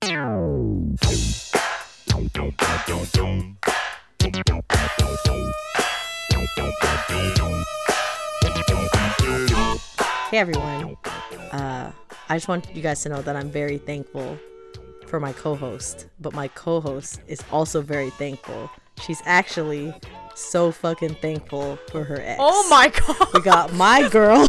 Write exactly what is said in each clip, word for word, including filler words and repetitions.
Hey everyone, uh, I just want you guys to know that I'm very thankful for my co-host, but my co-host is also very thankful. She's actually so fucking thankful for her ex. Oh my god. We got my girl,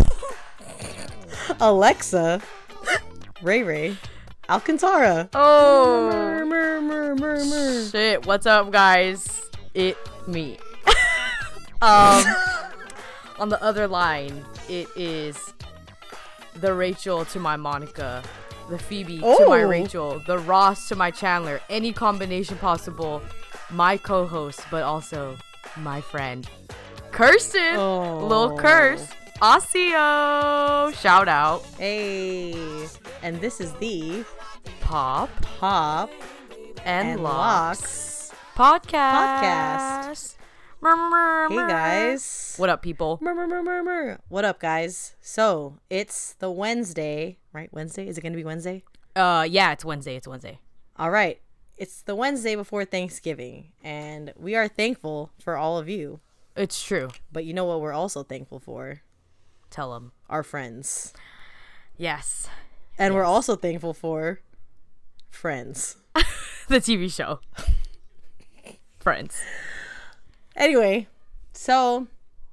Alexa, Ray Ray, Alcantara. Oh. Mur, mur, mur, mur, mur. Shit, what's up, guys? It me. um, on the other line, it is the Rachel to my Monica, the Phoebe Oh. to my Rachel, the Ross to my Chandler, any combination possible. My co-host, but also my friend, Kirsten, Oh. Lil Curse, Osseo, shout out, Hey, and this is the Pop Pop and, and Locks Locks podcast. podcast. Mur, mur, mur, Hey mur. guys. What up, people? Mur, mur, mur, mur, mur. What up, guys? So it's the Wednesday, right? Wednesday? Is it going to be Wednesday? Uh, yeah, it's Wednesday. It's Wednesday. All right. It's the Wednesday before Thanksgiving, and we are thankful for all of you. It's true. But you know what we're also thankful for? Tell them. Our friends. Yes. And we're Yes. also thankful for friends. The T V show. Friends. Anyway, so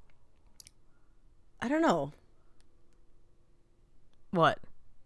I don't know. What?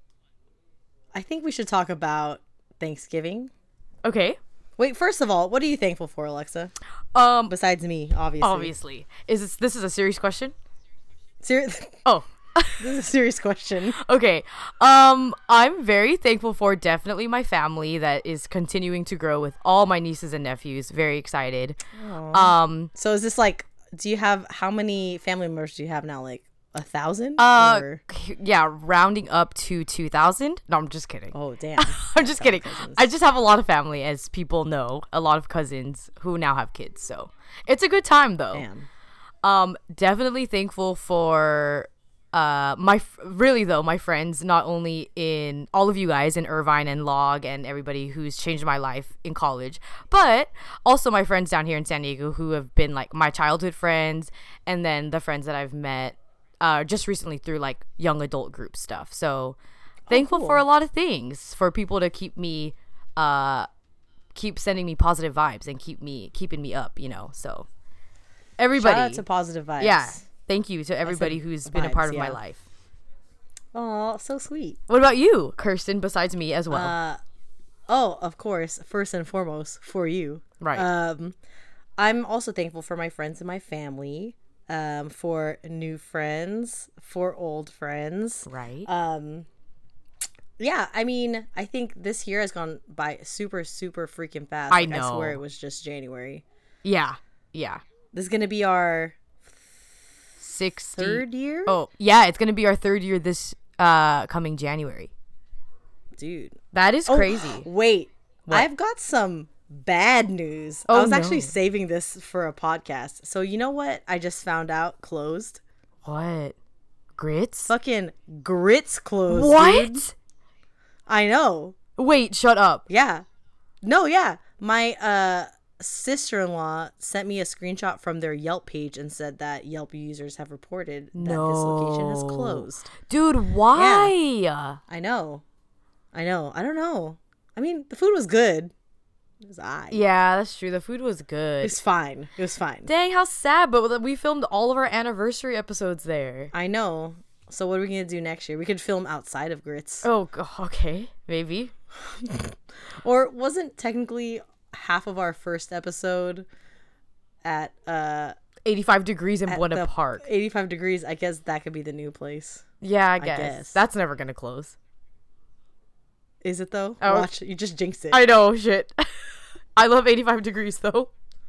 I think we should talk about Thanksgiving. Okay. Wait, first of all, what are you thankful for, Alexa? Um, Besides me, obviously. obviously. Is this, this is a serious question? Serious. Oh. This is a serious question. Okay. Um, I'm very thankful for definitely my family that is continuing to grow with all my nieces and nephews. Very excited. Um, So is this like, do you have, how many family members do you have now? Like a thousand? uh, Or- yeah, rounding up to two thousand. No, I'm just kidding. Oh, damn. I'm just kidding. cousins. I just have a lot of family, as people know, a lot of cousins who now have kids. So it's a good time, though. Damn. Um, definitely thankful for uh my f- really though my friends, not only in all of you guys in Irvine and Log and everybody who's changed my life in college, but also my friends down here in San Diego who have been like my childhood friends, and then the friends that I've met uh just recently through like young adult group stuff. So thankful cool. for a lot of things, for people to keep me uh keep sending me positive vibes and keep me keeping me up, you know. So everybody, Shout out to positive vibes. yeah, thank you to everybody who's been a part of vibes, my yeah. life. Oh, so sweet. What about you, Kirsten, besides me as well? Uh, oh, of course. First and foremost, for you. Right. Um, I'm also thankful for my friends and my family. Um, for new friends, for old friends. right. Um, yeah, I mean, I think this year has gone by super, super freaking fast. I Like, I know. swear it was just January. yeah. Yeah. This is gonna be our sixty third year, Oh, yeah, it's going to be our third year this uh coming January. dude. That is Oh, crazy. Wait, What? I've got some bad news. I Oh, was actually no. saving this for a podcast. So you know what? I just found out closed. What? Grits? Fucking Grits closed. What? dude. I know. Wait, shut up. Yeah. No, yeah. My uh sister-in-law sent me a screenshot from their Yelp page and said that Yelp users have reported that this location has No. closed. Dude, why? I know. I know. I don't know. I mean, the food was good. It was I. Yeah, that's true. The food was It good. was fine. It was fine. Dang, how sad, but we filmed all of our anniversary episodes there. I know. So what are we gonna do next year? We could film outside of Grits. Oh, g- okay. Maybe. Or wasn't technically half of our first episode at uh eighty-five degrees in at Buena the Park. eighty-five degrees? I guess that could be the new place. Yeah, I guess. guess. That's never going to close. Is it though? Oh. Watch, you just jinxed it. I know, shit. I love eighty-five degrees though.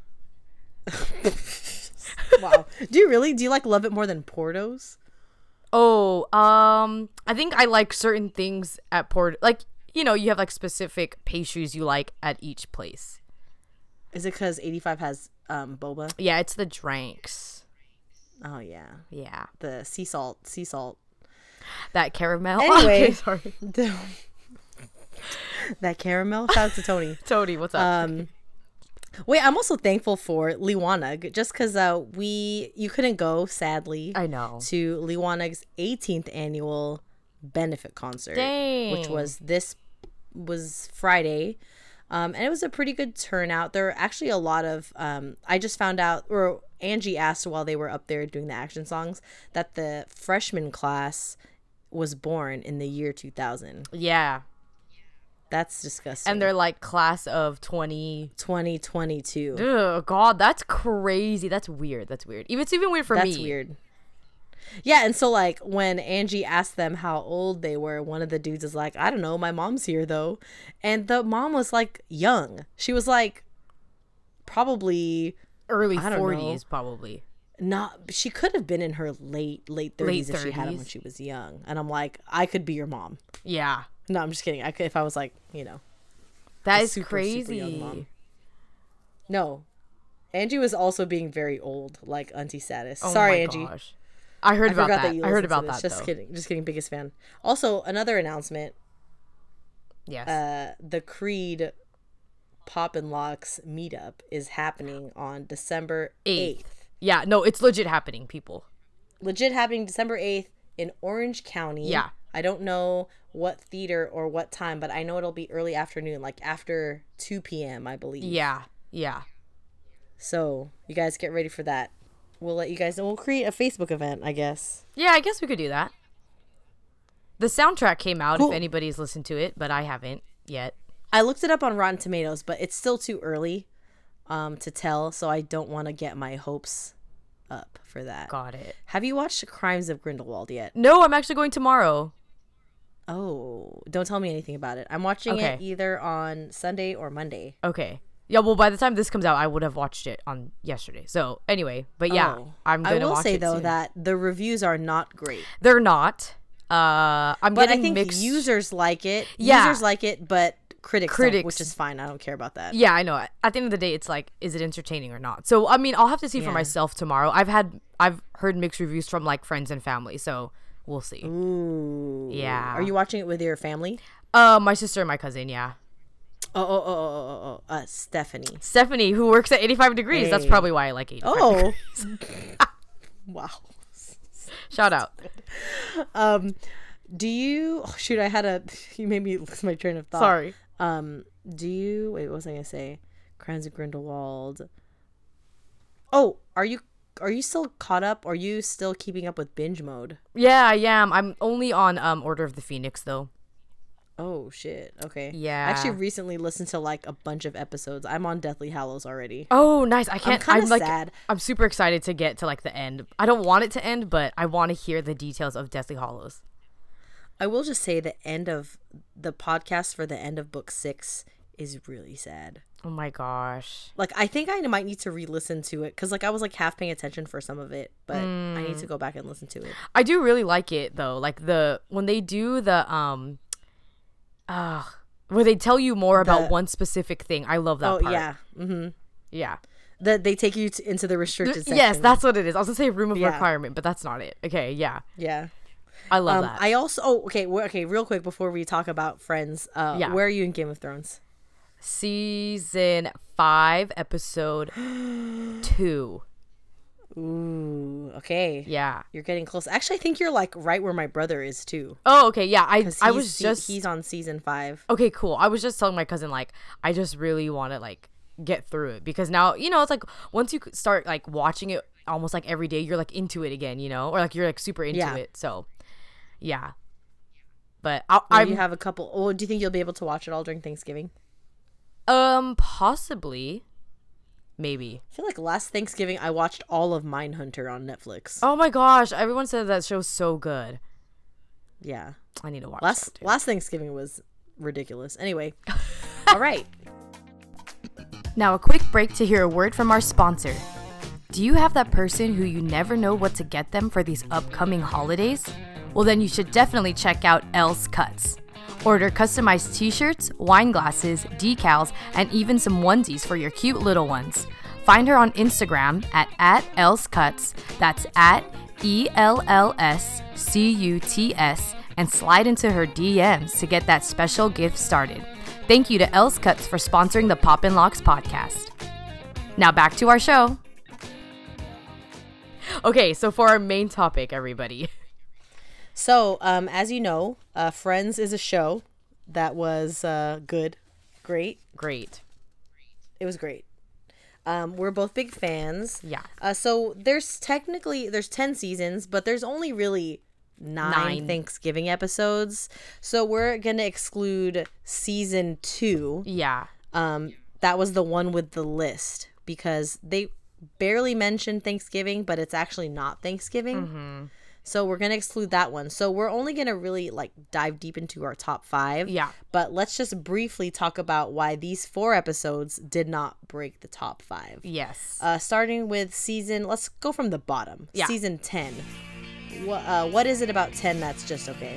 Wow. Do you really? Do you like love it more than Porto's? Oh, um, I think I like certain things at Port. Like, you know, you have like specific pastries you like at each place. Is it because eighty-five has um boba? Yeah, it's the drinks. Oh yeah, Yeah, the sea salt, sea salt. that caramel. Anyway. Okay, sorry. That caramel. Shout out to Tony. Tony, what's up? Um, wait, I'm also thankful for Liwanag, just because uh, we you couldn't go, sadly. I know. To Liwanag's eighteenth annual benefit concert, Dang. which was this was Friday, um, and it was a pretty good turnout. There were actually a lot of. Um, I just found out, or Angie asked while they were up there doing the action songs, that the freshman class was born in the year two thousand. Yeah. That's disgusting. And they're like class of twenty twenty twenty-two. Oh God, that's crazy. That's weird. That's weird. Even it's even weird for That's me. That's weird. Yeah, and so like when Angie asked them how old they were, one of the dudes is like, I don't know, my mom's here though. And the mom was like young. She was like probably early I don't forties know. Probably. Not she could have been in her late late thirties Late if she had him thirties. when she was young. And I'm like, I could be your mom. Yeah. No, I'm just kidding. I could if I was like, you know. That a is super, crazy. super young mom. No. Angie was also being very old, like Auntie Status. Oh Sorry, my Angie. Gosh. I heard I about forgot that. that you I heard listened to about this. that Just though. kidding. Just kidding. Biggest fan. Also, another announcement. Yes. Uh, the Creed Pop and Locks meetup is happening on December eighth. Yeah, no, it's legit happening, people. Legit happening December eighth in Orange County. Yeah. I don't know what theater or what time, but I know it'll be early afternoon, like after two p.m., I believe. Yeah. Yeah. So you guys get ready for that. We'll let you guys know. We'll create a Facebook event, I guess. Yeah, I guess we could do that. The soundtrack came out Cool. if anybody's listened to it, but I haven't yet. I looked it up on Rotten Tomatoes, but it's still too early um, to tell, so I don't want to get my hopes up for that. Got it. Have you watched Crimes of Grindelwald yet? No, I'm actually going tomorrow. Oh, don't tell me anything about it. I'm watching Okay. it either on Sunday or Monday. Okay. Yeah, well, by the time this comes out, I would have watched it on yesterday. So, anyway, but yeah, Oh. I'm I going to will watch say, it though, soon. that the reviews are not great. They're not. Uh, I'm But I getting think mixed. users like it. Yeah. Users like it, but critics, Critics. don't, which is fine. I don't care about that. Yeah, I know. At the end of the day, it's like, is it entertaining or not? So, I mean, I'll have to see for Yeah. myself tomorrow. I've had, I've heard mixed reviews from like friends and family, so we'll see. Ooh. Yeah. Are you watching it with your family? Uh, my sister and my cousin, yeah. Oh, oh, oh, oh, oh, oh. Uh, Stephanie. Stephanie, who works at eighty-five degrees. That's Hey. probably why I like eighty-five Oh. degrees. Wow. Shout out. Um, do you? Oh, shoot, I had a. You made me lose my train of thought. Sorry. Um, do you? Wait, what was I gonna say? Crimes of Grindelwald. Oh, are you? Are you still caught up? Are you still keeping up with binge mode? Yeah, I am. I'm only on um Order of the Phoenix though. Oh shit. Okay. Yeah. I actually recently listened to like a bunch of episodes. I'm on Deathly Hallows already. Oh, nice. I can't. kinda I'm like, sad. I'm super excited to get to like the end. I don't want it to end, but I want to hear the details of Deathly Hallows. I will just say the end of the podcast for the end of book six is really sad. Oh my gosh. Like, I think I might need to re-listen to it because like I was like half paying attention for some of it, but I need to go back and listen to it. I do really like it though. Like the when they do the um, uh, where they tell you more about The- one specific thing. I love that Oh part. yeah. Mm-hmm. Yeah. That they take you to, into the restricted section. Yes, that's what it is. I was gonna say room of Yeah. requirement, but that's not it. Okay. Yeah. yeah. I love Um, that. I also oh okay we okay real quick before we talk about Friends. Uh, Yeah. Where are you in Game of Thrones? Season five, episode two. Ooh, okay. Yeah. You're getting close. Actually, I think you're like right where my brother is too. Oh, okay. Yeah. I 'Cause I he's was se- just he's on season five. okay. Cool. I was just telling my cousin like I just really want to like get through it because now you know it's like once you start like watching it almost like every day you're like into it again, you know, or like you're like super into Yeah. it. So yeah. But I, I I'm you have a couple. Oh, do you think you'll be able to watch it all during Thanksgiving? um possibly maybe. I feel like last Thanksgiving I watched all of Mindhunter on Netflix. Oh my gosh! Everyone said that show's so good. Yeah. I need to watch Last that too. last Thanksgiving was ridiculous. Anyway. All right. Now, a quick break to hear a word from our sponsor. Do you have that person who you never know what to get them for these upcoming holidays? Well, then you should definitely check out Elle's Cuts. Order customized t-shirts, wine glasses, decals, and even some onesies for your cute little ones. Find her on Instagram at, at Elle's Cuts. That's at E L L S C U T S. and slide into her D Ms to get that special gift started. Thank you to Else Cuts for sponsoring the Poppin' Locks podcast. Now back to our show. Okay, so for our main topic, everybody. So, um, as you know, uh, Friends is a show that was uh, good, great. Great. It was great. Um, we're both big fans. Yeah. Uh, so there's technically there's ten seasons, but there's only really nine, Nine. Thanksgiving episodes. So we're gonna exclude season two. Yeah. Um, that was the one with the list because they barely mentioned Thanksgiving, but it's actually not Thanksgiving. Mm-hmm. So we're gonna exclude that one. So we're only gonna really like dive deep into our top five. Yeah. But let's just briefly talk about why these four episodes did not break the top five. Yes. Uh, starting with season, let's go from the bottom. Yeah. Season ten. What uh, what is it about ten that's just okay?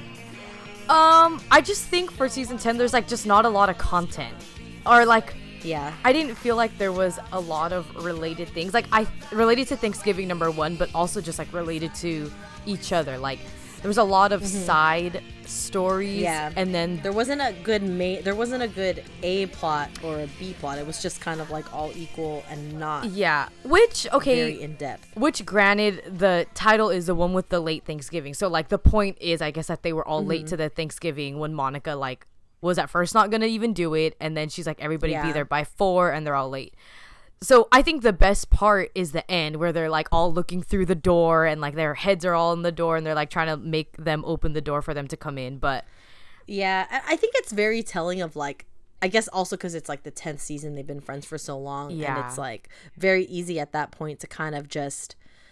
Um, I just think for season ten, there's like just not a lot of content, or like Yeah. I didn't feel like there was a lot of related things. Like I related to Thanksgiving number one, but also just like related to each other. Like there was a lot of mm-hmm. side stories. Yeah. And then there wasn't a good ma- there wasn't a good A plot or a B plot. It was just kind of like all equal and not yeah. Which okay very in depth. Which granted the title is the one with the late Thanksgiving. So like the point is I guess that they were all mm-hmm. late to the Thanksgiving when Monica like was at first not gonna even do it, and then she's like everybody yeah. be there by four and they're all late. So I think the best part is the end where they're like all looking through the door and like their heads are all in the door and they're like trying to make them open the door for them to come in. But yeah, I think it's very telling of like, I guess also because it's like the tenth season, they've been friends for so long. Yeah. And it's like very easy at that point to kind of just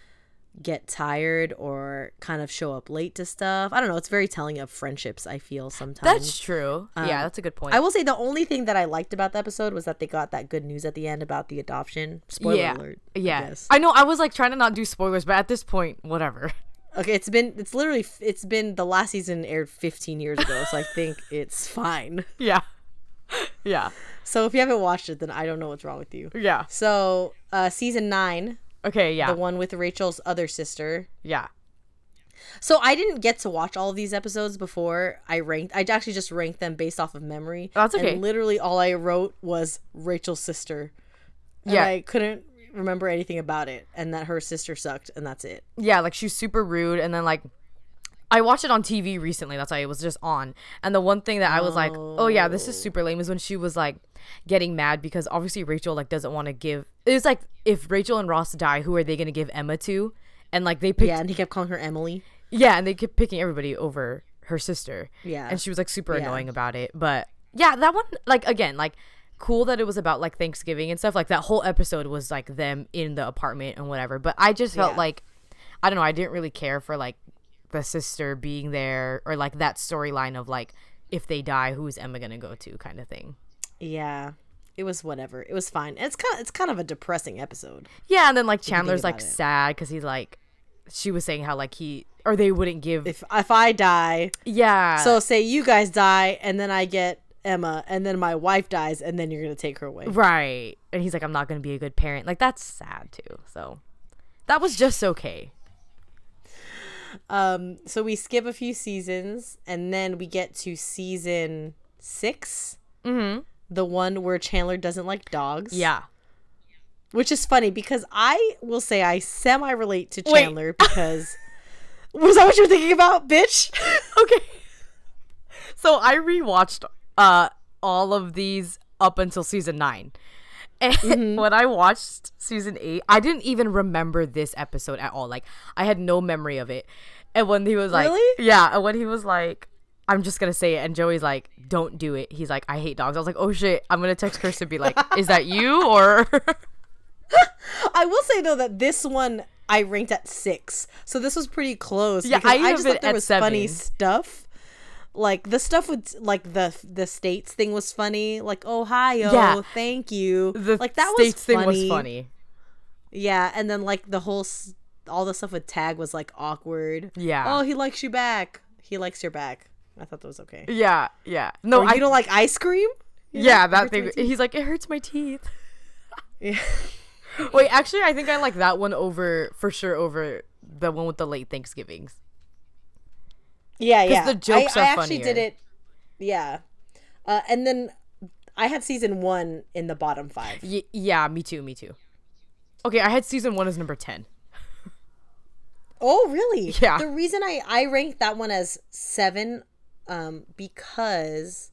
get tired or kind of show up late to stuff. I don't know. It's very telling of friendships, I feel sometimes. That's true. Um, yeah, that's a good point. I will say the only thing that I liked about the episode was that they got that good news at the end about the adoption. Spoiler yeah. alert. Yeah. I, I know. I was like trying to not do spoilers, but at this point, whatever. Okay, it's been, it's literally, it's been, the last season aired fifteen years ago, so I think it's fine. Yeah. Yeah. So if you haven't watched it, then I don't know what's wrong with you. Yeah. So, uh, season nine. Okay, yeah. The one with Rachel's other sister. Yeah. So I didn't get to watch all of these episodes before I ranked. I actually just ranked them based off of memory. That's okay. And literally all I wrote was Rachel's sister. And yeah. I couldn't remember anything about it. And that her sister sucked. And that's it. Yeah, like she's super rude. And then like, I watched it on T V recently. That's why it was just on. And the one thing that I was like, oh yeah, this is super lame is when she was like getting mad because obviously Rachel like doesn't want to give. It was like if Rachel and Ross die, who are they going to give Emma to? And like they picked. Yeah, and he kept calling her Emily. Yeah, and they kept picking everybody over her sister. Yeah. And she was like super yeah. annoying about it. But yeah, that one, like again, like cool that it was about like Thanksgiving and stuff. Like that whole episode was like them in the apartment and whatever. But I just felt yeah. like, I don't know, I didn't really care for like the sister being there or like that storyline of like if they die, who's Emma gonna go to kind of thing. Yeah. It was whatever. It was fine. It's kind of it's kind of a depressing episode. Yeah, and then like Chandler's like it. sad because he's like, she was saying how like he or they wouldn't give if if I die. Yeah. So say you guys die and then I get Emma and then my wife dies and then you're gonna take her away. Right. And he's like, I'm not gonna be a good parent. Like that's sad too. So that was just okay. Um. So we skip a few seasons and then we get to season six. Mm-hmm. The one where Chandler doesn't like dogs. Yeah. Which is funny because I will say I semi-relate to Chandler Wait. because... Was that what you were thinking about, bitch? Okay. So I rewatched uh, all of these up until season nine. And mm-hmm. when I watched season eight, I didn't even remember this episode at all. Like, I had no memory of it. And when he was like... Really? Yeah. And when he was like... I'm just gonna say it, and Joey's like, don't do it. He's like, I hate dogs. I was like, oh shit, I'm gonna text Chris and be like, is that you or I will say though that this one I ranked at six, so this was pretty close. Yeah, I, I just thought there was seven. funny stuff, like the stuff with like the the states thing was funny, like Ohio, yeah. thank you, the like that states was thing funny. was funny. Yeah, and then like the whole all the stuff with Tag was like awkward. Yeah. Oh, he likes you back. He likes your back. I thought that was okay. Yeah, yeah. No, or I you don't like ice cream. You yeah, like, that thing. He's like, it hurts my teeth. Yeah. Wait, actually, I think I like that one over for sure over the one with the late Thanksgivings. Yeah, yeah. the jokes I, are I actually funnier. did it. Yeah. Uh, and then I had season one in the bottom five. Y- yeah, me too, me too. Okay, I had season one as number ten. Oh, really? Yeah. The reason I, I ranked that one as seven, um, because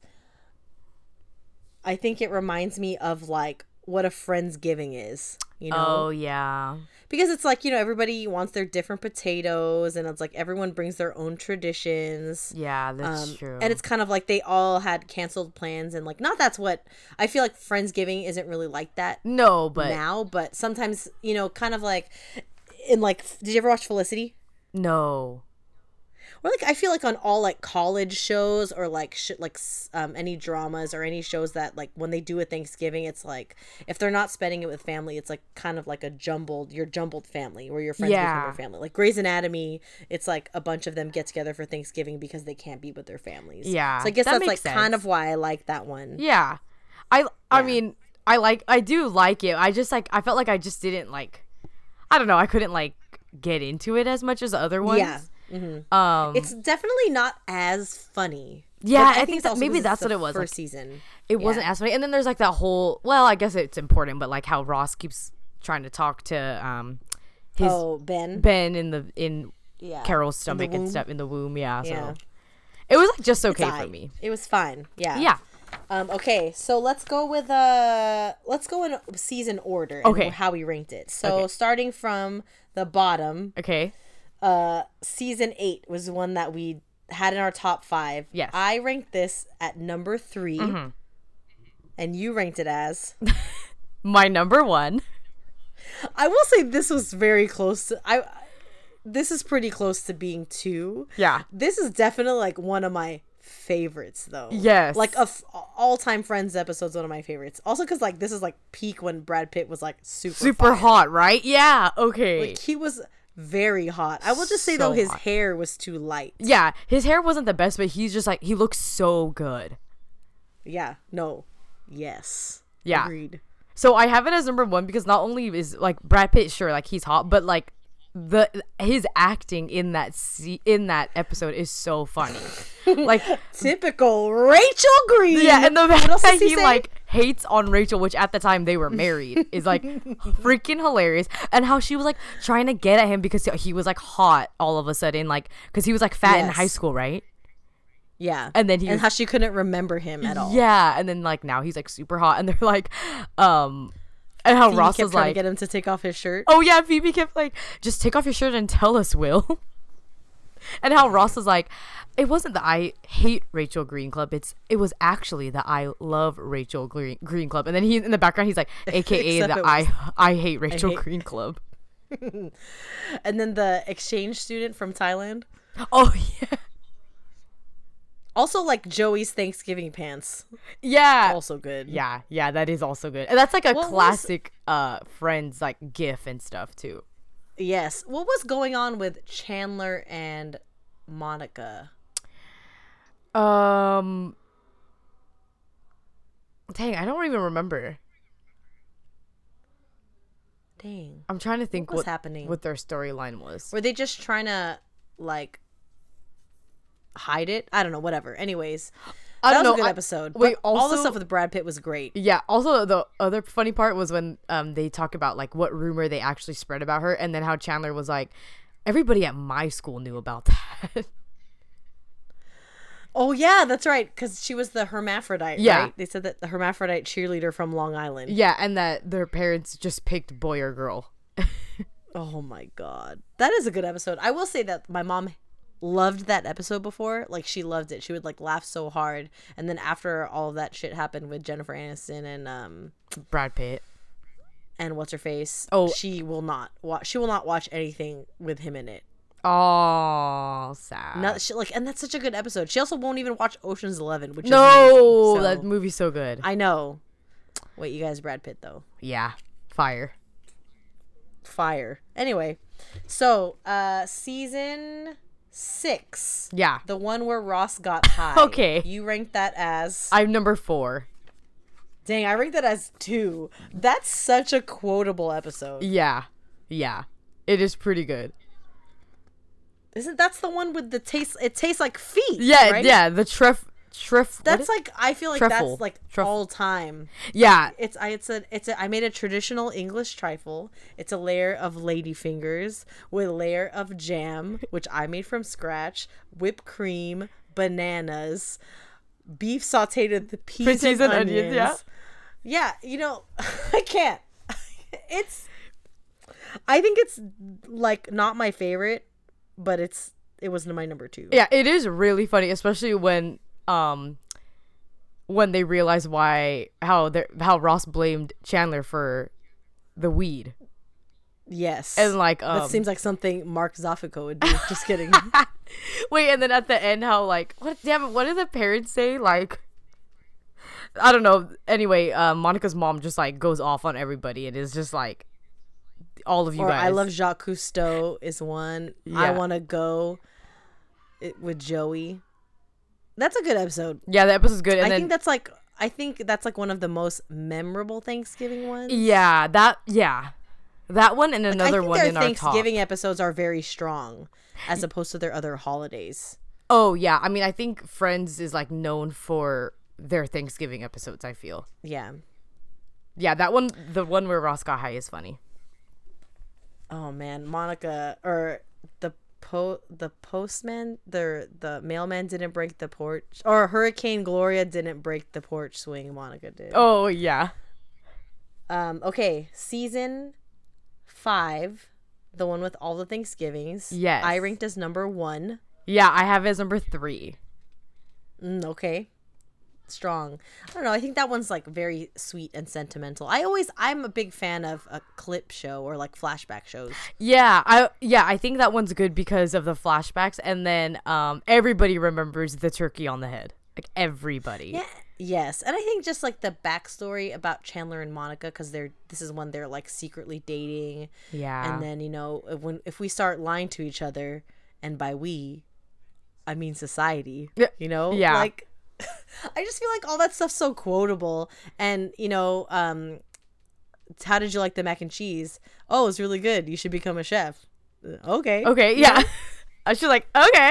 I think it reminds me of like what a Friendsgiving is, you know? Oh, yeah. Because it's like, you know, everybody wants their different potatoes, and it's like everyone brings their own traditions. Yeah, that's Um, true. and it's kind of like they all had canceled plans, and like, not that's what I feel like Friendsgiving isn't really like that no, but now, but sometimes, you know, kind of like in like, did you ever watch Felicity? no. Or like I feel like on all like college shows or like sh- like s- um, any dramas or any shows that like when they do a Thanksgiving, it's like if they're not spending it with family, it's like kind of like a jumbled your jumbled family where your friends Yeah. become your family. Like Grey's Anatomy, it's like a bunch of them get together for Thanksgiving because they can't be with their families. Yeah, so I guess that that's like makes sense. kind of why I like that one. Yeah. I I Yeah. mean, I like I do like it. I just like I felt like I just didn't like I don't know, I couldn't like get into it as much as the other ones. Yeah. Mm-hmm. Um It's definitely not as funny. Yeah, But I think it's that- also maybe 'cause it's that's the what it was, First like, season. it Yeah. wasn't as funny. And then there's like that whole well, I guess it's important, but like how Ross keeps trying to talk to um his Oh, Ben. Ben in the in Yeah. Carol's In the stomach and womb. stuff in the womb, yeah. So Yeah. it was like just It's okay for aight. me. It was fine. Yeah. Yeah. Um, okay, so let's go with uh let's go in season order and Okay. how we ranked it. So Okay. starting from the bottom, Okay. uh season eight was one that we had in our top five. Yes. I ranked this at number three. Mhm. And you ranked it as My number one. I will say this was very close to I this is pretty close to being two. Yeah. This is definitely like one of my favorites though. Yes. Like of all-time Friends episodes, one of my favorites. Also cuz like this is like peak when Brad Pitt was like super Super fire. hot, right? Yeah. Okay. Like he was very hot. I will just say So though his hot. hair was too light. Yeah, his hair wasn't the best, but he's just like he looks so good. Yeah. No. Yes. Yeah. Agreed. So I have it as number one because not only is like Brad Pitt, sure, like he's hot, but like the his acting in that se- in that episode is so funny. Like Typical Rachel Green. yeah, and the What fact else that does he he say? like hates on Rachel, which at the time they were married, is like freaking hilarious. And how she was like trying to get at him because he was like hot all of a sudden, like because he was like fat in Yes. high school, right? Yeah. And then he and was- how she couldn't remember him at all. Yeah, and then like now he's like super hot, and they're like, um, and how Phoebe Ross kept was trying like, to get him to take off his shirt. oh yeah, Phoebe kept like, just take off your shirt and tell us, Will. And how Ross was like, it wasn't the I hate Rachel Green Club, it's it was actually the I love Rachel Green Green Club. And then he in the background he's like, A K A Except the it I was- I hate Rachel hate- Green Club. And then the exchange student from Thailand. Oh yeah, Also like Joey's Thanksgiving pants. yeah, Also good. yeah, yeah. That is also good, and that's like a What was- classic uh Friends like GIF and stuff too. Yes. What was going on with Chandler and Monica? Um, dang, I don't even remember. Dang. I'm trying to think What was what happening? what their storyline was. Were they just trying to like hide it? I don't know, whatever. Anyways, I that don't was know. a good I- episode. wait, but all the also- stuff with Brad Pitt was great. Yeah. Also, the other funny part was when um they talk about like what rumor they actually spread about her, and then how Chandler was like, everybody at my school knew about that. Oh yeah, that's right, because she was the hermaphrodite. Yeah. Right? They said that the hermaphrodite cheerleader from Long Island. Yeah, and that their parents just picked boy or girl. Oh my god, that is a good episode. I will say that my mom loved that episode before. Like she loved it. She would like laugh so hard, and then after all of that shit happened with Jennifer Aniston and um Brad Pitt. and what's her face, Oh. she will not watch. She will not watch anything with him in it. Oh, sad. Not she, like, and that's such a good episode. She also won't even watch Ocean's Eleven, which no, is amazing. So, that movie's so good. I know. Wait, you guys, Brad Pitt though. Yeah, fire. Fire. Anyway, so uh season six, Yeah, the one where Ross got high. Okay. You ranked that as I'm number four. dang, I ranked that as two. That's such a quotable episode. Yeah, yeah, it is pretty good. Isn't that's the one with the taste? It tastes like feet. Yeah, right? yeah. The treff treff. That's like I feel like Truffle. that's like Truffle. all time. Yeah. It's I it's a it's a I made a traditional English trifle. It's a layer of lady fingers with a layer of jam, which I made from scratch, whipped cream, bananas, beef sauteed with the peas, Peas and, and onions. onions, yeah. Yeah, you know, I can't. It's I think it's like not my favorite, but it's it was my number two. Yeah, it is really funny, especially when um when they realize why how they how Ross blamed Chandler for the weed. Yes. And like um that seems like something Mark Zaffico would do. Just kidding. wait, and then at the end how like what damn it, what did the parents say? Like I don't know. Anyway, uh, Monica's mom just like goes off on everybody and is just like all of you or guys. I Love Jacques Cousteau is one. I Yeah. Want to Go it, with Joey. That's a good episode. Yeah, the episode's good. And I then think that's like I think that's like one of the most memorable Thanksgiving ones. yeah, that yeah. That one and I another think one their in our top. Thanksgiving episodes are very strong as opposed to their other holidays. Oh yeah, I mean I think Friends is like known for their Thanksgiving episodes, I feel. Yeah. Yeah, that one, the one where Ross got high is funny. Oh man, Monica or the po the postman, the the mailman didn't break the porch, or Hurricane Gloria didn't break the porch swing. Monica did. Oh yeah. Um. Okay. Season five, the one with all the Thanksgivings. Yes. I ranked as number one. Yeah, I have it as number three. Mm, okay. Strong. I don't know. I think that one's like very sweet and sentimental. I always, I'm a big fan of a clip show or like flashback shows. Yeah, I yeah, I think that one's good because of the flashbacks, and then um everybody remembers the turkey on the head. Like everybody. Yeah. Yes. And I think just like the backstory about Chandler and Monica, because they're, this is when they're like secretly dating. Yeah. And then, you know, when, if we start lying to each other, and by we, I mean society, Yeah. you know, Yeah. like, I just feel like all that stuff's so quotable. And, you know, um, how did you like the mac and cheese? Oh, it's really good. You should become a chef. Uh, Okay. Okay, yeah. I should like, okay.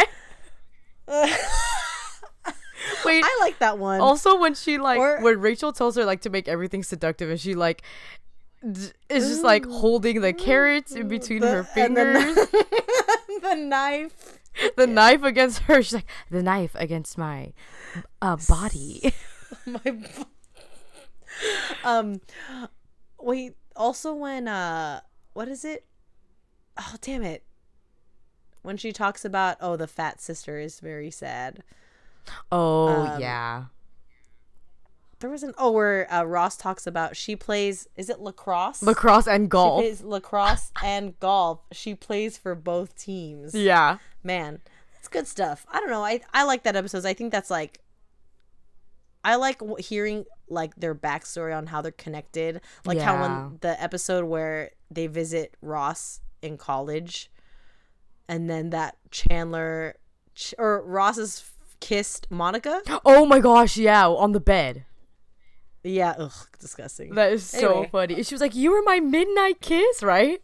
Wait. I like that one. Also, when she like Or- when Rachel tells her like to make everything seductive, and she like d- is just like holding the carrots in between The- her and then fingers, the, the knife. the knife against her. She's like, the knife against my uh, body. My bo- um wait, also when uh what is it? Oh damn it. When she talks about, oh, the fat sister is very sad. Oh Um, yeah. There was an oh where uh, Ross talks about she plays, is it lacrosse? Lacrosse and She golf. plays lacrosse and golf. She plays for both teams. Yeah. Man, it's good stuff. I don't know. I I like that episode. I think that's like, I like w- hearing like their backstory on how they're connected. Like how Yeah. when the episode where they visit Ross in college, and then that Chandler ch- or Ross has f- kissed Monica. Oh my gosh, yeah, on the bed. Yeah, ugh, disgusting. That is so Anyway. funny. She was like, "You were my midnight kiss, right?"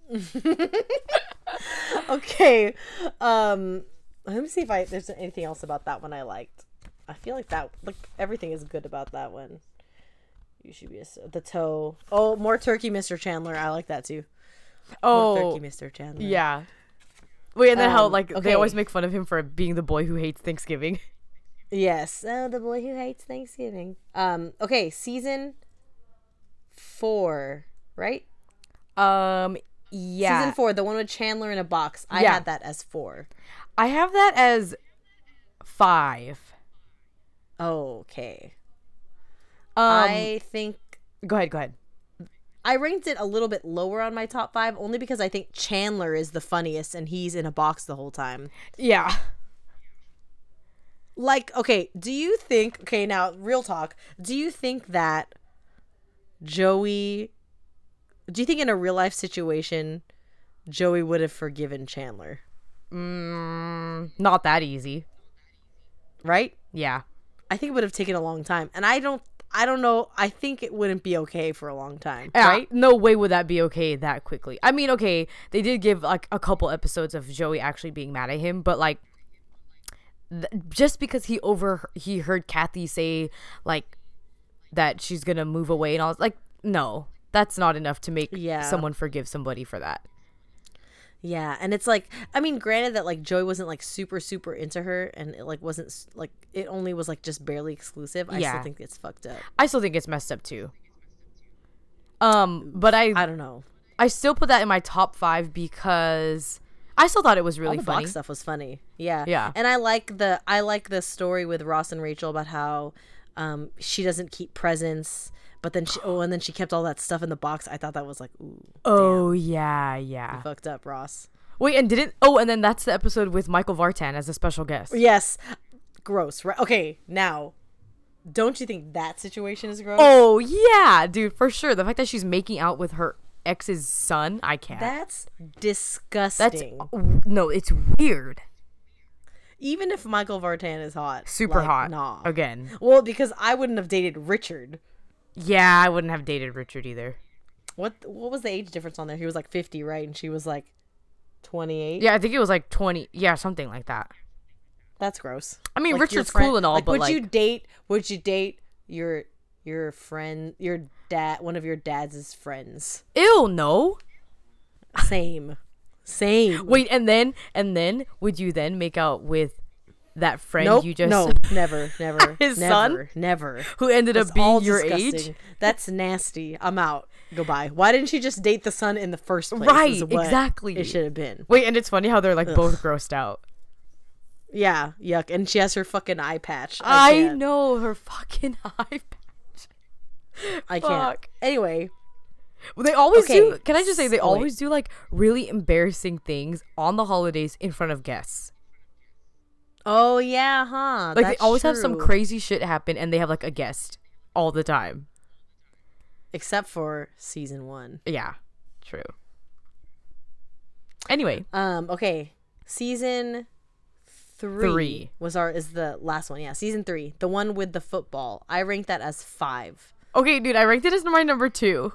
Okay, um, let me see if I there's anything else about that one I liked. I feel like that like everything is good about that one. You should be a, the toe. Oh, more turkey, Mister Chandler. I like that too. Oh, More turkey, Mister Chandler. yeah. Wait, and then how Um, like okay. they always make fun of him for being the boy who hates Thanksgiving. Yes. Oh, the boy who hates Thanksgiving. Um. Okay. Season four, right? Um, yeah. Season four, the one with Chandler in a box. I Yeah. had that as four. I have that as five. Okay. Um, I think go ahead, go ahead. I ranked it a little bit lower on my top five only because I think Chandler is the funniest and he's in a box the whole time. Yeah. Like, okay, do you think, okay, now, real talk, do you think that Joey, do you think in a real life situation, Joey would have forgiven Chandler? Mm, not that easy. Right? Yeah. I think it would have taken a long time. And I don't, I don't know. I think it wouldn't be okay for a long time, Yeah, right? no way would that be okay that quickly. I mean, okay, they did give like a couple episodes of Joey actually being mad at him, but like th- just because he over he heard Kathy say like that she's gonna move away and all, like no, that's not enough to make Yeah. someone forgive somebody for that. Yeah, and it's like, I mean, granted that like Joey wasn't like super super into her, and it like wasn't s- like it only was like just barely exclusive. I Yeah. still think it's fucked up. I still think it's messed up too. Um, but I I don't know. I still put that in my top five because I still thought it was really All the funny. box stuff was funny. Yeah, Yeah. and I like the I like the story with Ross and Rachel about how um she doesn't keep presents, but then she oh and then she kept all that stuff in the box. I thought that was like, ooh, Oh yeah, yeah. damn, fucked up, Ross. Wait, and didn't? Oh, and then that's the episode with Michael Vartan as a special guest. Yes, gross. Right? Okay, now, don't you think that situation is gross? Oh yeah, dude, for sure. The fact that she's making out with her ex's son, I can't. That's That's disgusting. no, it's weird. Even if Michael Vartan is hot, Super like, hot. Nah. Again. Well, because I wouldn't have dated Richard. Yeah, I wouldn't have dated Richard either. What What was the age difference on there? He was like fifty, right? And she was like twenty-eight. Yeah, I think it was like twenty. Yeah, something like that. That's gross. I mean, Like, your Richard's friend- cool and all, like, but would like, you date? Would you date your your friend, your dad, one of your dad's friends? ew, no. Same, same. Wait, and then and then would you then make out with that friend nope, you just no, never, never, His never, son? never. who ended That's up being all your disgusting. age? That's nasty. I'm out. Goodbye. Why didn't she just date the son in the first place? Right, is what exactly. It should have been. Wait, and it's funny how they're like both grossed out. Yeah, yuck. And she has her fucking eye patch. I, I, can't. know her fucking eye patch. I Fuck. can't. Anyway, Well, they always Okay, do. Can I just say they s- oh, wait. always do like really embarrassing things on the holidays in front of guests. oh yeah, huh? Like That's they always have some true. crazy shit happen, and they have like a guest all the time. Except for season one. Yeah, true. Anyway, Um. Okay. Season three, Three. was our is the last one. Yeah, season three, the one with the football. I ranked that as five. okay, dude, I ranked it as my number two.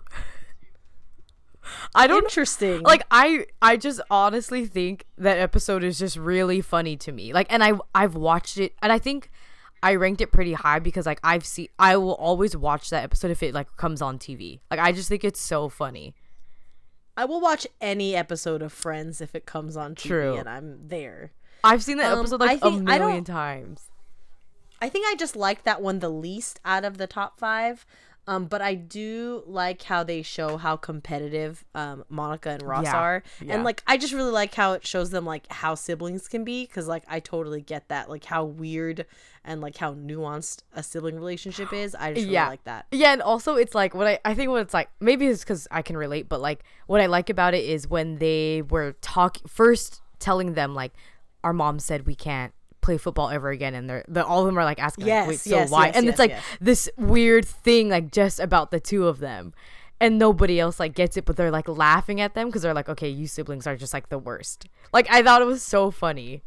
I don't Interesting. like I I just honestly think that episode is just really funny to me. Like, and I I've watched it, and I think I ranked it pretty high because like I've seen I will always watch that episode if it like comes on T V. Like I just think it's so funny. I will watch any episode of Friends if it comes on T V True. and I'm there. I've seen that Um, episode I like a think- I million don't- times. I think I just like that one the least out of the top five. Um, but I do like how they show how competitive um, Monica and Ross Yeah, are, yeah. and like I just really like how it shows them like how siblings can be, because like I totally get that, like how weird and like how nuanced a sibling relationship is. I just really Yeah. like that. Yeah, and also it's like what I I think what it's like maybe it's because I can relate, but like what I like about it is when they were talk first telling them like our mom said we can't play football ever again, and they're the all of them are like asking like, Yes, wait, so yes, why? yes, and yes, it's like yes. this weird thing like just about the two of them, and nobody else like gets it, but they're like laughing at them because they're like, okay, you siblings are just like the worst. Like I thought it was so funny.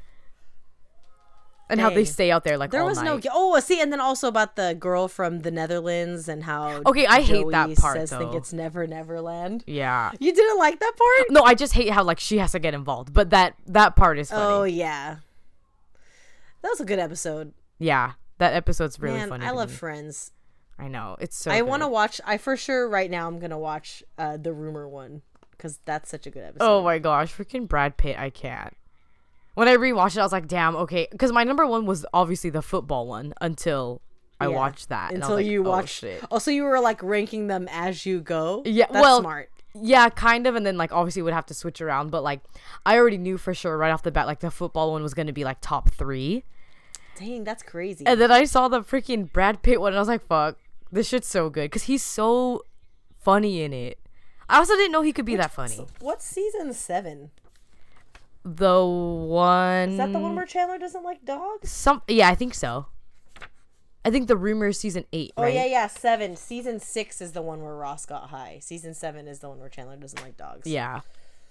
And how they Dang. stay out there like There all was no night. oh see, and then also about the girl from the Netherlands and how Okay, I hate that Joey part, says think though. it's Never Neverland. Yeah. You didn't like that part? No, I just hate how like she has to get involved, but that that part is funny. Oh yeah, that was a good episode. Yeah, that episode's really Man, funny. I to love me. Friends. I know it's so. I want to good. watch. I for sure right now I'm gonna watch uh, the rumor one because that's such a good episode. Oh my gosh, freaking Brad Pitt! I can't. When I rewatched it, I was like, "Damn, okay." Because my number one was obviously the football one until I Yeah. watched that. and I was Until like, you "Oh, watched. shit." Also, you were like ranking them as you go. Yeah, that's well, smart. Yeah, kind of, and then like obviously would have to switch around, but like I already knew for sure right off the bat like the football one was gonna be like top three, Dang, that's crazy. and then I saw the freaking Brad Pitt one, and I was like, "Fuck, this shit's so good," because he's so funny in it. I also didn't know he could be that funny. What's season seven? The one Is that the one where Chandler doesn't like dogs? some yeah, I think so. I think the rumor is season eight, Oh right? yeah, yeah, seven. Season six is the one where Ross got high. Season seven is the one where Chandler doesn't like dogs. Yeah.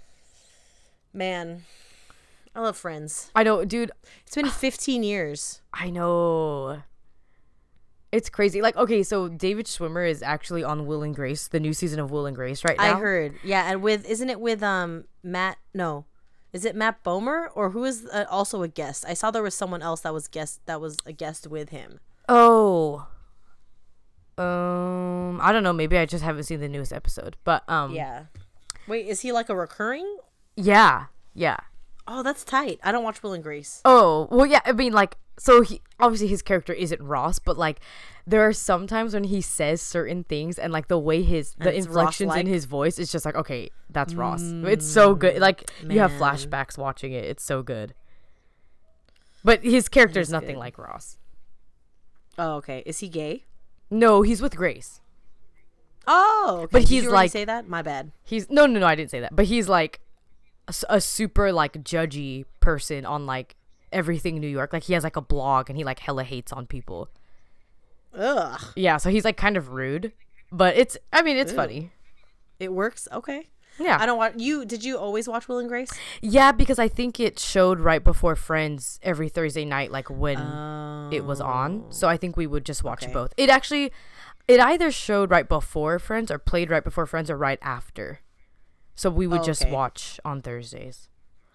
Man, I love Friends. I know, dude. It's been fifteen years. I know. It's crazy. Like, okay, so David Schwimmer is actually on Will and Grace, the new season of Will and Grace right now. I heard. Yeah, and with isn't it with um Matt? No, is it Matt Bomer or who is uh, also a guest? I saw there was someone else that was guest that was a guest with him. Oh. Um, I don't know. Maybe I just haven't seen the newest episode, but um, Yeah. Wait, is he like a recurring? yeah, yeah. Oh, that's tight. I don't watch Will and Grace. Oh, well, yeah. I mean, like, so he obviously his character isn't Ross, but like, there are some times when he says certain things, and like the way his the And it's inflections Ross-like? in his voice is just like, okay, that's Ross. It's so good. Like you have man. flashbacks watching it. It's so good. But his character is is nothing good. like Ross. Oh, okay. Is he gay? No, he's with Grace. Oh, okay. But Did he's you already like- say that? My bad. He's no, no, no. I didn't say that. But he's like a, s- a super like judgy person on like everything New York. Like he has like a blog and he like hella hates on people. Ugh. Yeah, so he's like kind of rude, but it's. I mean, it's Ew. funny. It works. Okay. Yeah, I don't watch you. Did you always watch Will and Grace? yeah, because I think it showed right before Friends every Thursday night, like when Oh. it was on. So I think we would just watch Okay. both. It actually, it either showed right before Friends or played right before Friends or right after. So we would Oh, just okay. watch on Thursdays.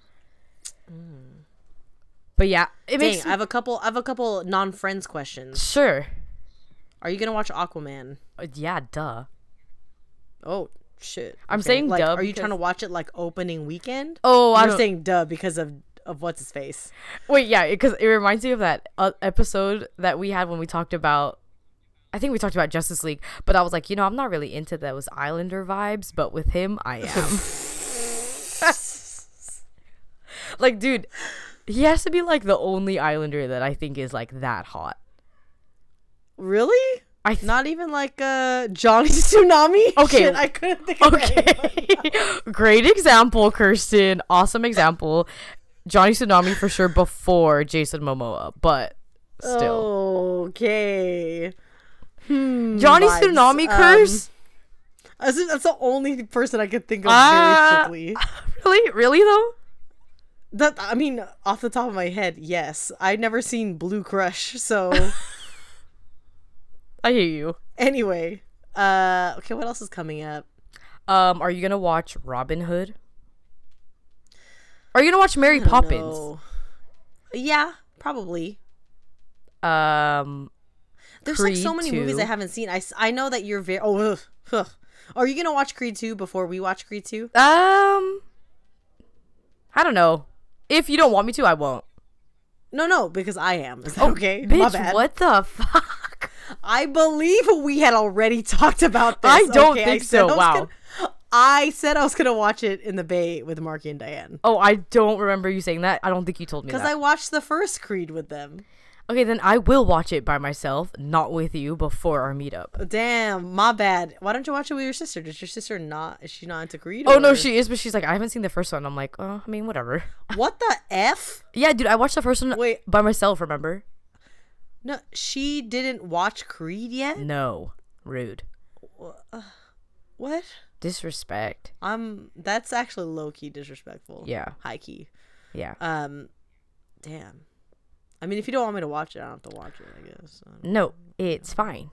But yeah, it Dang, makes I have a couple. I have a couple non-friends questions. sure. Are you gonna watch Aquaman? Uh, Yeah, duh. Oh shit! I'm saying like, duh Are you trying to because- watch it like opening weekend? Oh, I I'm don't. saying duh because of of what's his face. Wait, yeah, because it reminds me of that uh, episode that we had when we talked about. I think we talked about Justice League, but I was like, you know, I'm not really into those Islander vibes, but with him, I am. Like, dude, he has to be like the only Islander that I think is like that hot. Really? I th- Not even like uh Johnny Tsunami? Okay. Shit, I couldn't think of anybody. Okay, great example, Kirsten. Awesome example. Johnny Tsunami for sure before Jason Momoa, but still, Okay. Hmm, Johnny vibes. Tsunami Um, curse. That's, that's the only person I could think of Ah. very quickly. Really, really though. That I mean, off the top of my head, yes. I'd never seen Blue Crush, so I hear you. anyway. Uh, okay, what else is coming up? Um, are you gonna watch Robin Hood? Are you gonna watch Mary I don't Poppins? know. Yeah, probably. Um, There's like so Creed many two. movies I haven't seen. I, s- I know that you're very. Oh, ugh, ugh. Are you gonna watch Creed two before we watch Creed two? um, I don't know. If you don't want me to, I won't. No, no, because I am. Is that okay? My Bitch, bad. what the fuck? I believe we had already talked about this. I don't okay? think said so. I was Wow. gonna- I said I was gonna watch it in the Bay with Marky and Diane Oh, I don't remember you saying that. I don't think you told me because that. I watched the first Creed with them. Okay, then I will watch it by myself, not with you, before our meetup. Damn, my bad. Why don't you watch it with your sister? Does your sister not? Is she not into Creed? Oh no, or- she is, but she's like, I haven't seen the first one. I'm like, oh, I mean, whatever. What the f? Yeah, dude, I watched the first one Wait. by myself. Remember? No, she didn't watch Creed yet. No, rude, What? disrespect. Um, that's actually low key disrespectful. Yeah, High key. yeah. Um, damn. I mean, if you don't want me to watch it, I don't have to watch it. I guess. I don't- No, it's fine.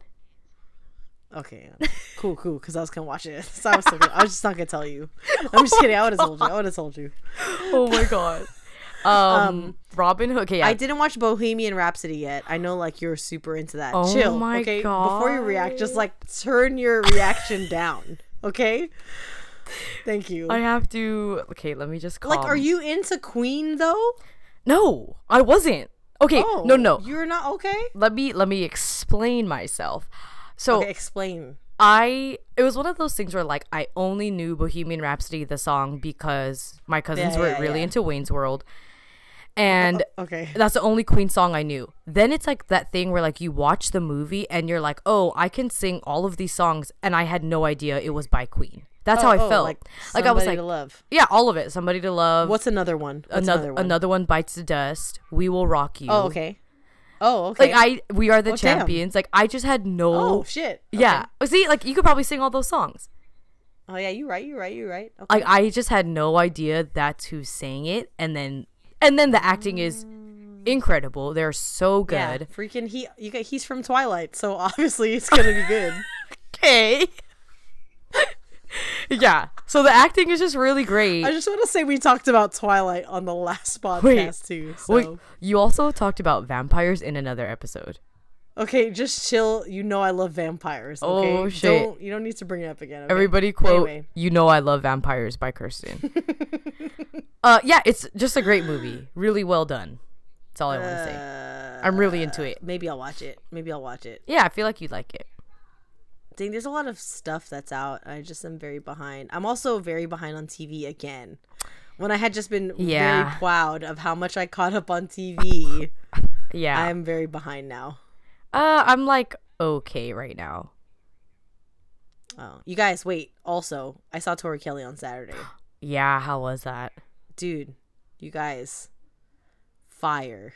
Okay. yeah. Cool, cool. Because I was gonna watch it. So I was, still gonna, I was just not gonna tell you. I'm just kidding. I would have told you. I would have told you. Oh my god. Um, Um, Robin Hood. Okay, yeah. I didn't watch Bohemian Rhapsody yet. I know, like, you're super into that. Oh Chill. my Okay. Before you react, just God. like turn your reaction down. Okay. Thank you. I have to. Okay, let me just calm. like, are you into Queen though? No, I wasn't. Okay, Oh, no, no. You're not okay. Let me let me explain myself. So Okay, explain. I it was one of those things where like I only knew Bohemian Rhapsody the song because my cousins Yeah, were yeah, really yeah. into Wayne's World. And Okay. that's the only Queen song I knew. Then it's like that thing where like you watch the movie and you're like, "Oh, I can sing all of these songs," and I had no idea it was by Queen. That's how I Oh, oh, felt. Like, Like, I was Somebody like, to love. yeah, all of it. Somebody to love. What's another one? What's another another one? Bites the Dust. We Will Rock You. Oh, okay. Oh, okay. Like I, we are the Oh, damn. champions. Like I just had no. Oh shit. Okay. Yeah. See, like you could probably sing all those songs. Oh yeah, you're right. You're right. You're right. Okay. Like I just had no idea that's who sang it, and then and then the acting is incredible. They're so good. Yeah, freaking he you got, he's from Twilight, so obviously it's gonna be good. Okay. Yeah. So the acting is just really great. I just want to say we talked about Twilight on the last podcast Wait, too. So. Wait, you also talked about vampires in another episode. Okay, just chill. You know I love vampires. Okay? Oh shit! Don't, you don't need to bring it up again. Okay? Everybody quote, anyway. "You know I love vampires" by Kirsten. uh, yeah, it's just a great movie. Really well done. That's all I want to say. Uh, I'm really into it. Maybe I'll watch it. Maybe I'll watch it. Yeah, I feel like you'd like it. Dang, there's a lot of stuff that's out. I just am very behind. I'm also very behind on T V again. When I had just been Yeah. very proud of how much I caught up on T V, Yeah. I'm very behind now. Uh, I'm like okay right now. Oh, you guys, wait. Also, I saw Tori Kelly on Saturday. Yeah, how was that? Dude, you guys, fire.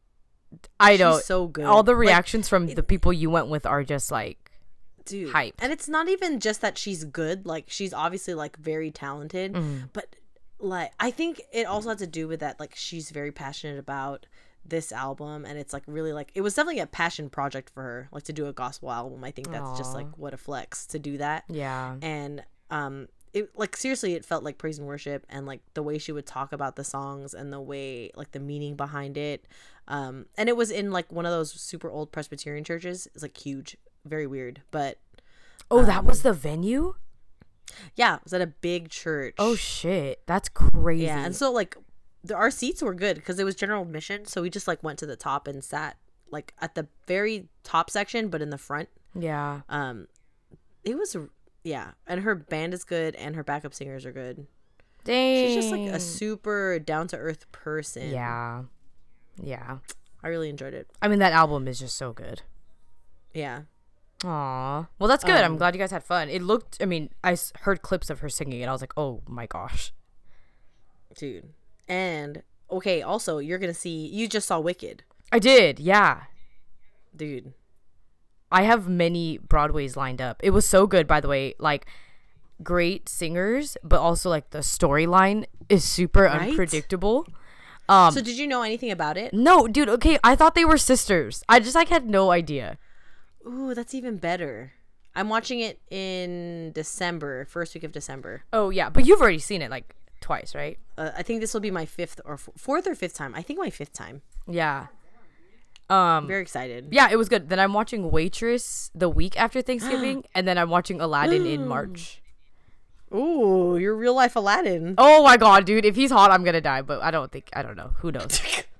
I know. She's so good. All the Like, reactions from the people you went with are just like dude, hyped. and it's not even just that she's good. Like, she's obviously like very talented, Mm-hmm. but like I think it also had to do with that. Like, she's very passionate about this album, and it's like really like it was definitely a passion project for her, like to do a gospel album. I think that's just Aw. like what a flex to do that. Yeah. And um it like seriously it felt like praise and worship, and like the way she would talk about the songs and the way like the meaning behind it, um and it was in like one of those super old Presbyterian churches. It's like huge, very weird, but Oh, that um, was the venue? yeah, it was at a big church. Oh shit. That's crazy. yeah. And so like the, our seats were good because it was general admission, so we just like went to the top and sat like at the very top section but in the front. Yeah. um it was yeah, and her band is good and her backup singers are good. Dang. She's just like a super down-to-earth person. Yeah. Yeah. I really enjoyed it. I mean, that album is just so good. Yeah. Aw. Well, that's good. I'm Um, glad you guys had fun. It looked, I mean, I s- heard clips of her singing and I was like, oh my gosh. Dude. And okay, also you're gonna see, you just saw Wicked. I did. Yeah. Dude. I have many Broadways lined up. It was so good, by the way. Like, great singers, but also like the storyline is super Right? unpredictable. Um, So did you know anything about it? no, dude. Okay, I thought they were sisters. I just like had no idea. Ooh, that's even better. I'm watching it in December, first week of December. Oh yeah, but you've already seen it like twice, right? Uh, I think this will be my fifth or f- fourth or fifth time. I think my fifth time. Yeah. Um. Very excited. Yeah, it was good. Then I'm watching Waitress the week after Thanksgiving, and then I'm watching Aladdin in March. Ooh, you're real life Aladdin. Oh my god, dude! If he's hot, I'm gonna die. But I don't think. I don't know. Who knows?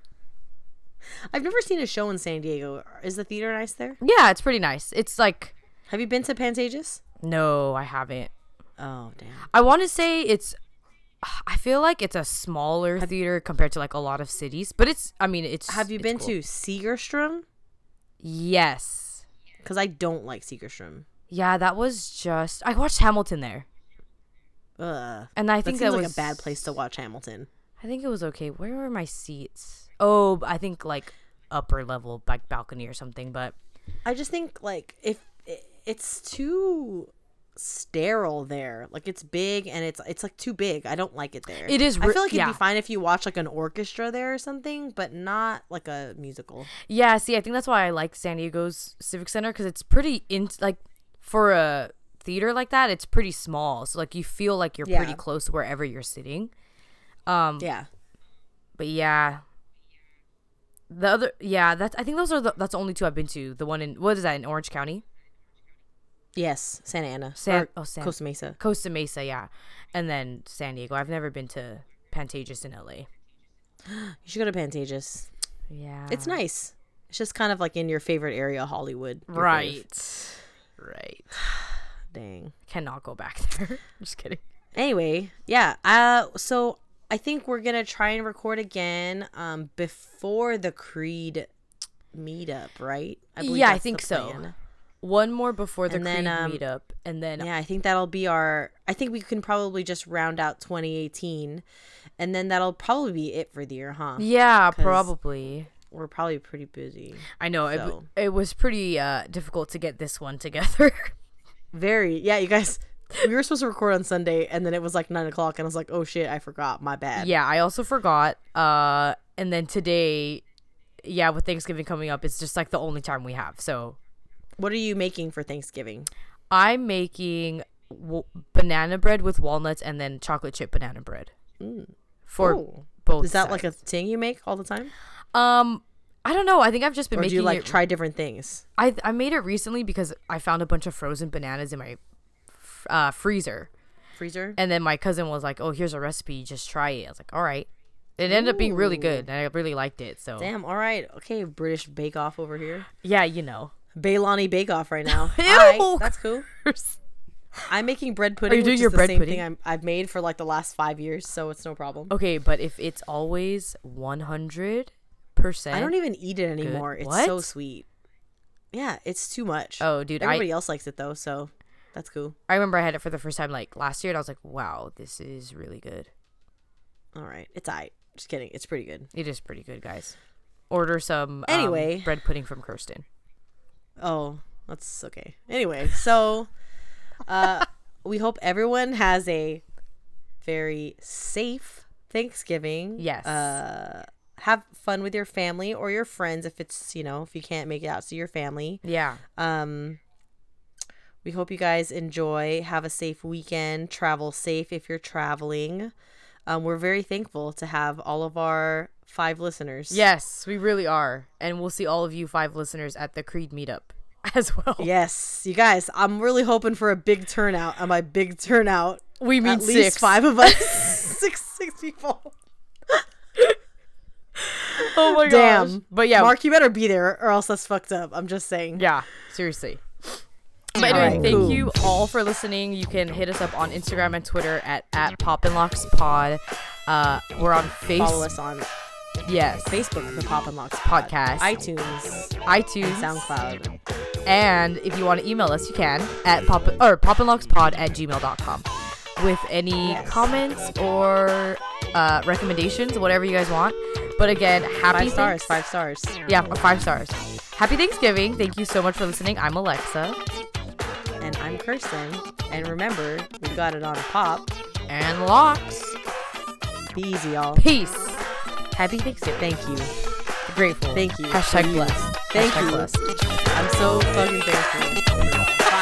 I've never seen a show in San Diego. Is the theater nice there? Yeah, it's pretty nice. It's like Have you been to Pantages? no, I haven't. Oh, damn. I want to say it's. I feel like it's a smaller theater compared to like a lot of cities, but it's. I mean, it's. Have you it's been cool. to Segerstrom? Yes. Because I don't like Segerstrom. Yeah, that was just. I watched Hamilton there, Ugh. and I That think seems that like was a bad place to watch Hamilton. I think it was okay. Where were my seats? Oh, I think like upper level, like balcony or something. But I just think like if it, it's too sterile there, like it's big and it's it's like too big. I don't like it there. It is I re- feel like it'd yeah. be fine if you watch like an orchestra there or something, but not like a musical. yeah, see, I think that's why I like San Diego's Civic Center because it's pretty in like for a theater like that. It's pretty small, so like you feel like you're Yeah. pretty close wherever you're sitting. Um, Yeah. but yeah, the other yeah, that's I think those are the that's the only two I've been to. The one in what is that in Orange County? Yes, Santa Ana. San Or oh San Costa Mesa. Costa Mesa, yeah, and then San Diego. I've never been to Pantages in L A. You should go to Pantages. Yeah, It's nice. It's just kind of like in your favorite area, Hollywood. Your fave. right, right. Dang. Cannot go back there. Just kidding. Anyway, yeah. Uh, so I think we're gonna try and record again um before the Creed meetup, right? believe Yeah, I that's the think so. plan. One more before the And then, Creed um, meetup, and then Yeah, I think that'll be our. I think we can probably just round out twenty eighteen, and then that'll probably be it for the year, huh? yeah, 'cause- probably. We're probably pretty busy. I know So. it, it was pretty uh, difficult to get this one together. Very. Yeah, you guys. We were supposed to record on Sunday, and then it was like nine o'clock, and I was like, "Oh shit, I forgot. My bad." Yeah, I also forgot. Uh, and then today, yeah, with Thanksgiving coming up, it's just like the only time we have. So What are you making for Thanksgiving? I'm making w- banana bread with walnuts and then chocolate chip banana bread Mm. for Ooh. both. Is that sides. like a thing you make all the time? Um, I don't know. I think I've just been Or do making you like it. try different things? I I made it recently because I found a bunch of frozen bananas in my f- uh, freezer, Freezer? and then my cousin was like, "Oh, here's a recipe. Just try it." I was like, "All right." It ended up being really good, and I really liked it. So Damn, all right. Okay, British Bake Off over here. yeah, you know. Baylani Bake Off right now. Ew. All right, that's cool. I'm making bread pudding, you doing which your is the bread same pudding? thing I'm, I've made for like the last five years, so it's no problem. Okay, but if it's always one hundred percent. I don't even eat it anymore. It's so What? sweet. Yeah, it's too much. Oh, dude, Everybody I else likes it though, so that's cool. I remember I had it for the first time like last year, and I was like, "Wow, this is really good." All right, it's alright. Just kidding. It's pretty good. It is pretty good, guys. Order some um, Anyway. bread pudding from Kirsten. Oh, that's okay. Anyway, so uh, we hope everyone has a very safe Thanksgiving. Yes. Uh, have fun with your family or your friends if it's, you know, if you can't make it out to your family. Yeah. Um, we hope you guys enjoy. Have a safe weekend. Travel safe if you're traveling. Um, we're very thankful to have all of our five listeners. Yes, we really are. And we'll see all of you five listeners at the Creed meetup as well. Yes, you guys, I'm really hoping for a big turnout. And by big turnout, We mean at six. least five of us. six, six people. Oh my Damn. gosh. But yeah. Mark, you better be there or else that's fucked up. I'm just saying. Yeah, seriously. But anyway, Alright, thank cool. you all for listening. You can hit us up on Instagram and Twitter at, at PopandLocksPod. Uh, we're on Facebook. Follow us on Yes. Facebook, the Pop and Locks Pod, Podcast. iTunes, iTunes. SoundCloud. And if you want to email us, you can at pop or popandlockspod at gmail dot com with any Yes. comments or uh, recommendations, whatever you guys want. But again, happy Five stars, Thanks- five stars. Yeah, five stars. Happy Thanksgiving. Thank you so much for listening. I'm Alexa. And I'm Kirsten. And remember, we got it on pop. And Locks. Be easy, y'all. Peace. Happy Thanksgiving. Thank you. Grateful. Thank you. Hashtag For you. blessed. Thank Hashtag you. blessed. I'm so fucking thankful.